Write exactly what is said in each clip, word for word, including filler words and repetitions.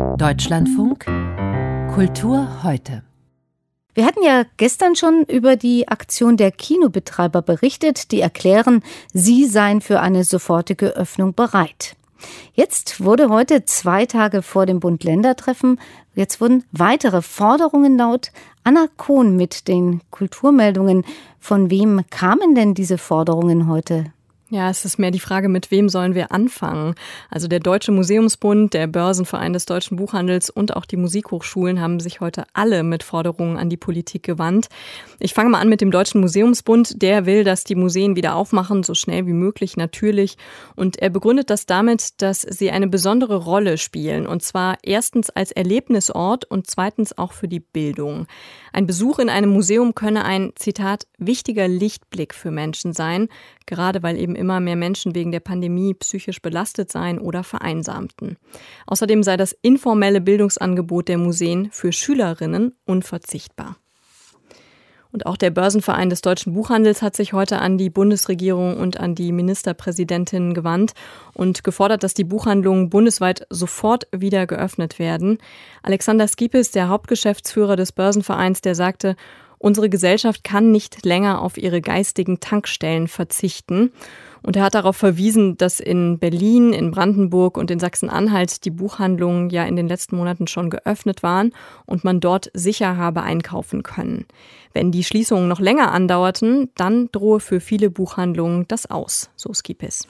Deutschlandfunk Kultur heute. Wir hatten ja gestern schon über die Aktion der Kinobetreiber berichtet, die erklären, sie seien für eine sofortige Öffnung bereit. Jetzt wurde heute, zwei Tage vor dem Bund-Länder-Treffen, jetzt wurden weitere Forderungen laut. Anna Kohn mit den Kulturmeldungen. Von wem kamen denn diese Forderungen heute? Ja, es ist mehr die Frage, mit wem sollen wir anfangen? Also der Deutsche Museumsbund, der Börsenverein des deutschen Buchhandels und auch die Musikhochschulen haben sich heute alle mit Forderungen an die Politik gewandt. Ich fange mal an mit dem Deutschen Museumsbund. Der will, dass die Museen wieder aufmachen, so schnell wie möglich natürlich. Und er begründet das damit, dass sie eine besondere Rolle spielen. Und zwar erstens als Erlebnisort und zweitens auch für die Bildung. Ein Besuch in einem Museum könne ein, Zitat, wichtiger Lichtblick für Menschen sein, gerade weil eben immer mehr Menschen wegen der Pandemie psychisch belastet seien oder vereinsamten. Außerdem sei das informelle Bildungsangebot der Museen für Schülerinnen unverzichtbar. Und auch der Börsenverein des deutschen Buchhandels hat sich heute an die Bundesregierung und an die Ministerpräsidentin gewandt und gefordert, dass die Buchhandlungen bundesweit sofort wieder geöffnet werden. Alexander Skipis, der Hauptgeschäftsführer des Börsenvereins, der sagte, unsere Gesellschaft kann nicht länger auf ihre geistigen Tankstellen verzichten. Und er hat darauf verwiesen, dass in Berlin, in Brandenburg und in Sachsen-Anhalt die Buchhandlungen ja in den letzten Monaten schon geöffnet waren und man dort sicher habe einkaufen können. Wenn die Schließungen noch länger andauerten, dann drohe für viele Buchhandlungen das aus, so Skipis.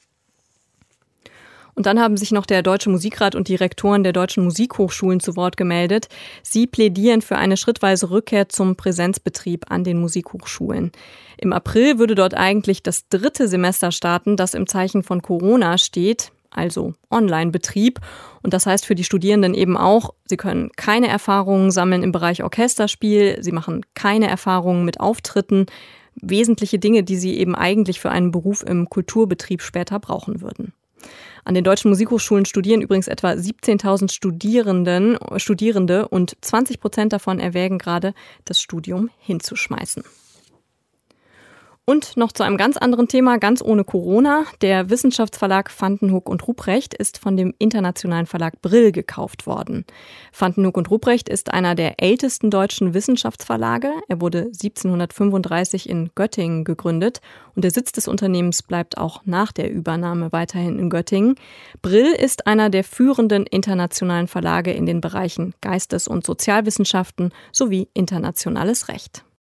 Und dann haben sich noch der Deutsche Musikrat und die Rektoren der deutschen Musikhochschulen zu Wort gemeldet. Sie plädieren für eine schrittweise Rückkehr zum Präsenzbetrieb an den Musikhochschulen. Im April würde dort eigentlich das dritte Semester starten, das im Zeichen von Corona steht, also Online-Betrieb. Und das heißt für die Studierenden eben auch, sie können keine Erfahrungen sammeln im Bereich Orchesterspiel, sie machen keine Erfahrungen mit Auftritten, wesentliche Dinge, die sie eben eigentlich für einen Beruf im Kulturbetrieb später brauchen würden. An den deutschen Musikhochschulen studieren übrigens etwa siebzehntausend Studierenden, Studierende und zwanzig Prozent davon erwägen gerade, das Studium hinzuschmeißen. Und noch zu einem ganz anderen Thema, ganz ohne Corona. Der Wissenschaftsverlag Vandenhoek und Ruprecht ist von dem internationalen Verlag Brill gekauft worden. Vandenhoek und Ruprecht ist einer der ältesten deutschen Wissenschaftsverlage. Er wurde siebzehnhundertfünfunddreißig in Göttingen gegründet und der Sitz des Unternehmens bleibt auch nach der Übernahme weiterhin in Göttingen. Brill ist einer der führenden internationalen Verlage in den Bereichen Geistes- und Sozialwissenschaften sowie internationales Recht.